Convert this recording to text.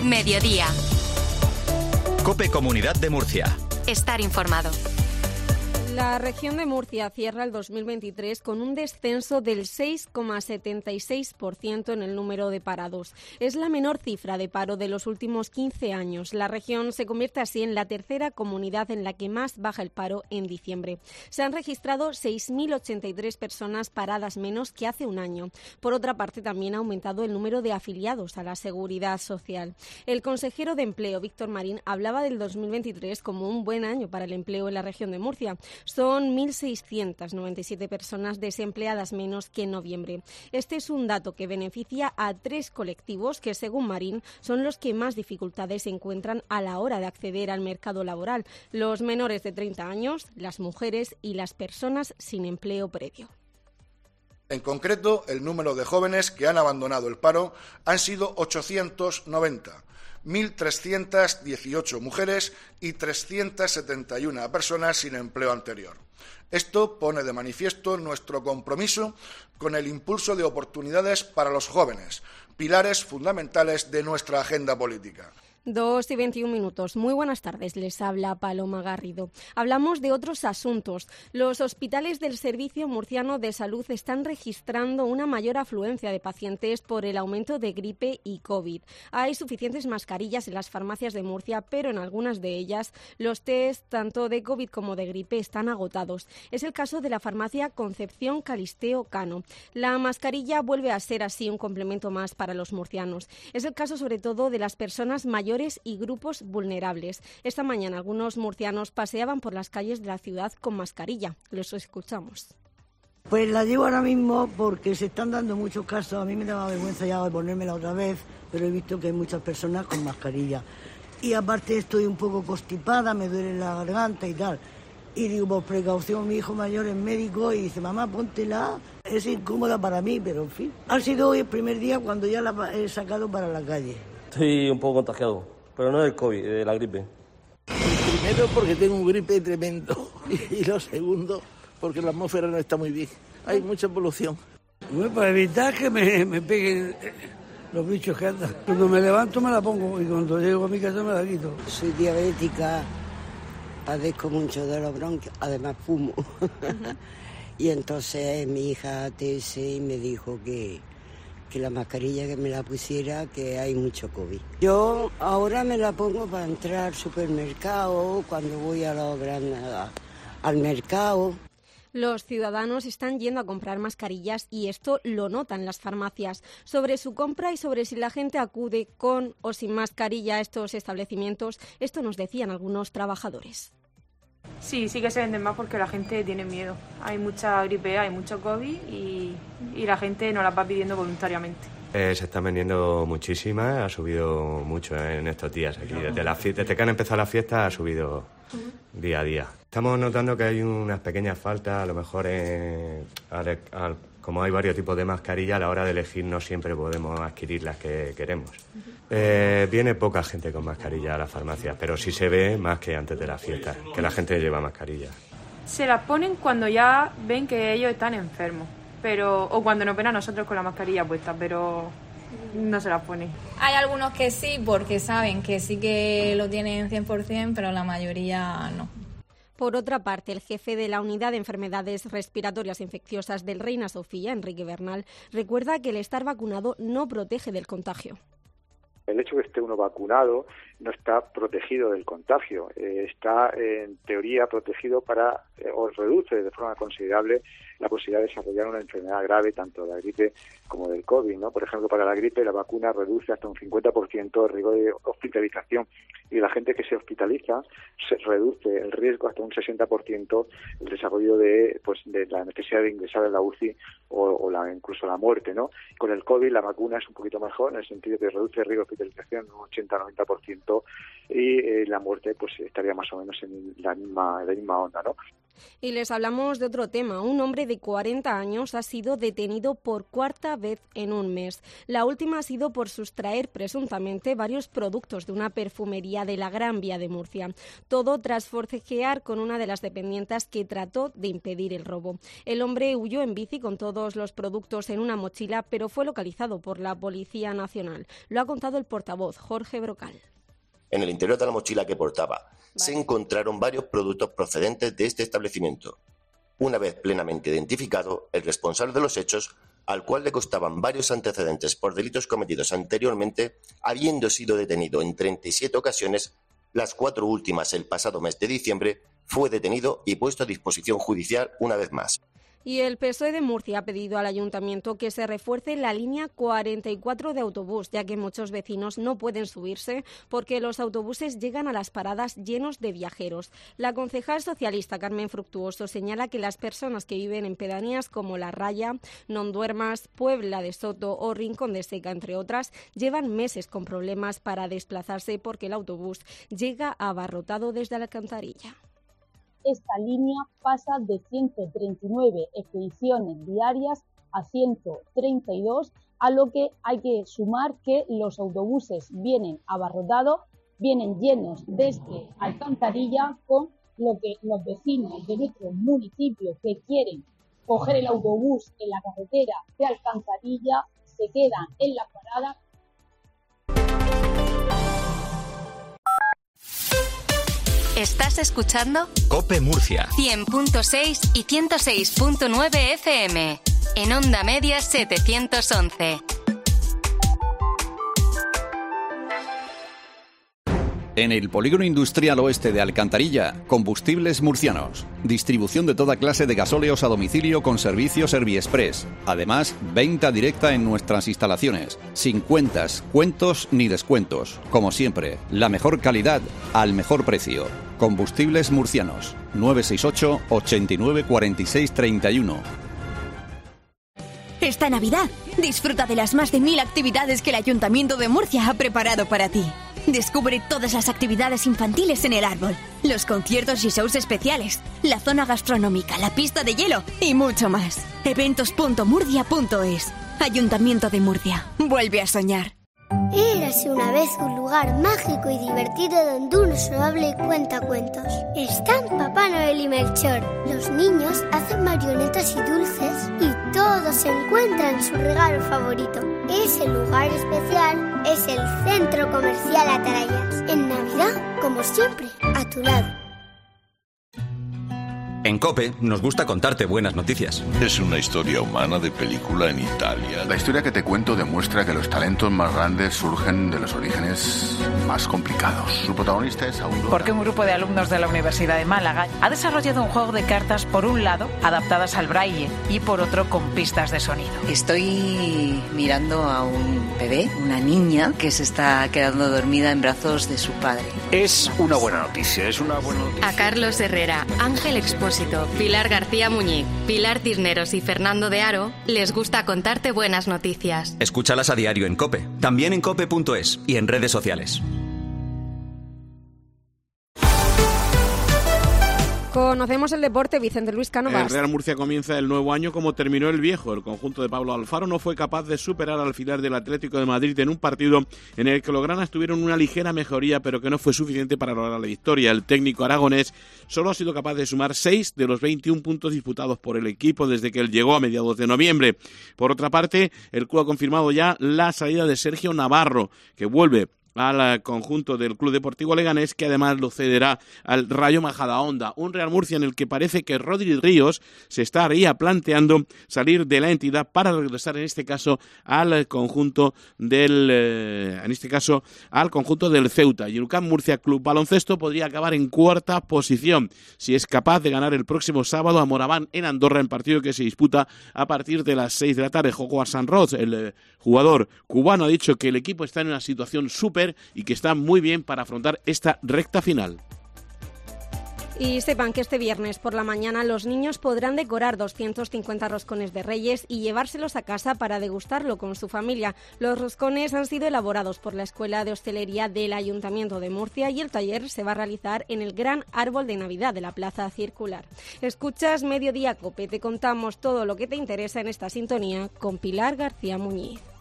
Mediodía. COPE Comunidad de Murcia. Estar informado. La región de Murcia cierra el 2023 con un descenso del 6,76% en el número de parados. Es la menor cifra de paro de los últimos 15 años. La región se convierte así en la tercera comunidad en la que más baja el paro en diciembre. Se han registrado 6.083 personas paradas menos que hace un año. Por otra parte, también ha aumentado el número de afiliados a la Seguridad Social. El consejero de Empleo, Víctor Marín, hablaba del 2023 como un buen año para el empleo en la región de Murcia. Son 1.697 personas desempleadas menos que en noviembre. Este es un dato que beneficia a 3 colectivos que, según Marín, son los que más dificultades encuentran a la hora de acceder al mercado laboral: los menores de 30 años, las mujeres y las personas sin empleo previo. En concreto, el número de jóvenes que han abandonado el paro han sido 890. 1.318 mujeres y 371 personas sin empleo anterior. Esto pone de manifiesto nuestro compromiso con el impulso de oportunidades para los jóvenes, pilares fundamentales de nuestra agenda política. 2:21. Muy buenas tardes, les habla Paloma Garrido. Hablamos de otros asuntos. Los hospitales del Servicio Murciano de Salud están registrando una mayor afluencia de pacientes por el aumento de gripe y COVID. Hay suficientes mascarillas en las farmacias de Murcia, pero en algunas de ellas los test tanto de COVID como de gripe están agotados. Es el caso de la farmacia Concepción Calisteo Cano. La mascarilla vuelve a ser así un complemento más para los murcianos. Es el caso sobre todo de las personas mayores y grupos vulnerables. Esta mañana algunos murcianos paseaban por las calles de la ciudad con mascarilla. Los escuchamos. Pues la llevo ahora mismo porque se están dando muchos casos. A mí me daba vergüenza ya de ponérmela otra vez, pero he visto que hay muchas personas con mascarilla. Y aparte estoy un poco constipada, me duele la garganta y tal. Y digo, por precaución, mi hijo mayor es médico y dice, mamá, póntela. Es incómoda para mí, pero en fin. Ha sido hoy el primer día cuando ya la he sacado para la calle. Estoy un poco contagiado, pero no del COVID, de la gripe. Primero porque tengo un gripe tremendo y lo segundo porque la atmósfera no está muy bien. Hay mucha polución. Bueno, para evitar que me peguen los bichos que andan. Cuando me levanto me la pongo y cuando llego a mi casa me la quito. Soy diabética, padezco mucho de los bronquios, además fumo. Y entonces mi hija Tese me dijo que la mascarilla que me la pusiera, que hay mucho COVID. Yo ahora me la pongo para entrar al supermercado, cuando voy a los grandes, al mercado. Los ciudadanos están yendo a comprar mascarillas y esto lo notan las farmacias. Sobre su compra y sobre si la gente acude con o sin mascarilla a estos establecimientos, esto nos decían algunos trabajadores. Sí que se venden más porque la gente tiene miedo. Hay mucha gripe, hay mucho COVID y la gente no las va pidiendo voluntariamente. Se están vendiendo muchísimas, ha subido mucho en estos días aquí. Desde que han empezado las fiestas ha subido día a día. Estamos notando que hay unas pequeñas faltas, a lo mejor como hay varios tipos de mascarilla, a la hora de elegir no siempre podemos adquirir las que queremos. Viene poca gente con mascarilla a las farmacias, pero sí se ve más que antes de las fiestas, que la gente lleva mascarilla. Se las ponen cuando ya ven que ellos están enfermos, o cuando nos ven a nosotros con la mascarilla puesta, pero no se las ponen. Hay algunos que sí, porque saben que sí que lo tienen 100%, pero la mayoría no. Por otra parte, el jefe de la Unidad de Enfermedades Respiratorias Infecciosas del Reina Sofía, Enrique Bernal, recuerda que el estar vacunado no protege del contagio. El hecho de que esté uno vacunado no está protegido del contagio, está en teoría protegido o reduce de forma considerable la posibilidad de desarrollar una enfermedad grave, tanto de la gripe como del COVID, ¿no? Por ejemplo, para la gripe la vacuna reduce hasta un 50% el riesgo de hospitalización y la gente que se hospitaliza se reduce el riesgo hasta un 60% el desarrollo de la necesidad de ingresar en la UCI o incluso la muerte, ¿no? Con el COVID la vacuna es un poquito mejor en el sentido que reduce el riesgo de hospitalización un 80-90% asesinato, y la muerte pues estaría más o menos en la misma onda, ¿no? Y les hablamos de otro tema. Un hombre de 40 años ha sido detenido por cuarta vez en un mes. La última ha sido por sustraer presuntamente varios productos de una perfumería de la Gran Vía de Murcia. Todo tras forcejear con una de las dependientas que trató de impedir el robo. El hombre huyó en bici con todos los productos en una mochila, pero fue localizado por la Policía Nacional. Lo ha contado el portavoz Jorge Brocal. En el interior de la mochila que portaba se encontraron varios productos procedentes de este establecimiento. Una vez plenamente identificado, el responsable de los hechos, al cual le constaban varios antecedentes por delitos cometidos anteriormente, habiendo sido detenido en 37 ocasiones, las 4 últimas el pasado mes de diciembre, fue detenido y puesto a disposición judicial una vez más. Y el PSOE de Murcia ha pedido al Ayuntamiento que se refuerce la línea 44 de autobús, ya que muchos vecinos no pueden subirse porque los autobuses llegan a las paradas llenos de viajeros. La concejal socialista Carmen Fructuoso señala que las personas que viven en pedanías como La Raya, Nonduermas, Puebla de Soto o Rincón de Seca, entre otras, llevan meses con problemas para desplazarse porque el autobús llega abarrotado desde la alcantarilla. Esta línea pasa de 139 expediciones diarias a 132, a lo que hay que sumar que los autobuses vienen abarrotados, vienen llenos desde Alcantarilla, con lo que los vecinos de nuestro municipio que quieren coger el autobús en la carretera de Alcantarilla se quedan en la parada. ¿Estás escuchando? COPE Murcia. 100.6 y 106.9 FM. En Onda Media 711. En el Polígono Industrial Oeste de Alcantarilla, Combustibles Murcianos. Distribución de toda clase de gasóleos a domicilio con servicio Serviexpress. Además, venta directa en nuestras instalaciones. Sin cuentas, cuentos ni descuentos. Como siempre, la mejor calidad al mejor precio. Combustibles Murcianos. 968 89 46 31. Esta Navidad, disfruta de las más de 1000 actividades que el Ayuntamiento de Murcia ha preparado para ti. Descubre todas las actividades infantiles en el árbol, los conciertos y shows especiales, la zona gastronómica, la pista de hielo y mucho más. Eventos.murcia.es. Ayuntamiento de Murcia. Vuelve a soñar. Érase una vez un lugar mágico y divertido donde uno solo habla y cuenta cuentos. Están Papá Noel y Melchor. Los niños hacen marionetas y dulces y todos se encuentran su regalo favorito. Ese lugar especial es el Centro Comercial Atarayas. En Navidad, como siempre, a tu lado. En COPE nos gusta contarte buenas noticias. Es una historia humana de película en Italia. La historia que te cuento demuestra que los talentos más grandes surgen de los orígenes más complicados. Su protagonista es Aurora. Porque un grupo de alumnos de la Universidad de Málaga ha desarrollado un juego de cartas, por un lado, adaptadas al braille y por otro, con pistas de sonido. Estoy mirando a un bebé, una niña, que se está quedando dormida en brazos de su padre. Es una buena noticia, A Carlos Herrera, Ángel Expósito, Pilar García Muñiz, Pilar Cisneros y Fernando de Aro les gusta contarte buenas noticias. Escúchalas a diario en COPE, también en cope.es y en redes sociales. Conocemos el deporte, Vicente Luis Cánovas. El Real Murcia comienza el nuevo año como terminó el viejo. El conjunto de Pablo Alfaro no fue capaz de superar al final del Atlético de Madrid en un partido en el que los granas tuvieron una ligera mejoría, pero que no fue suficiente para lograr la victoria. El técnico aragonés solo ha sido capaz de sumar 6 de los 21 puntos disputados por el equipo desde que él llegó a mediados de noviembre. Por otra parte, el club ha confirmado ya la salida de Sergio Navarro, que vuelve al conjunto del Club Deportivo Leganés, que además lo cederá al Rayo Majadahonda. Un Real Murcia en el que parece que Rodri Ríos se estaría planteando salir de la entidad para regresar en este caso al conjunto del Ceuta. Y el Camp Murcia Club Baloncesto podría acabar en cuarta posición si es capaz de ganar el próximo sábado a Moraván en Andorra, en partido que se disputa a partir de las 6 de la tarde. Joco Sanroz, el jugador cubano, ha dicho que el equipo está en una situación súper y que está muy bien para afrontar esta recta final. Y sepan que este viernes por la mañana los niños podrán decorar 250 roscones de Reyes y llevárselos a casa para degustarlo con su familia. Los roscones han sido elaborados por la Escuela de Hostelería del Ayuntamiento de Murcia y el taller se va a realizar en el gran árbol de Navidad de la Plaza Circular. Escuchas Mediodía Cope, te contamos todo lo que te interesa en esta sintonía con Pilar García Muñiz.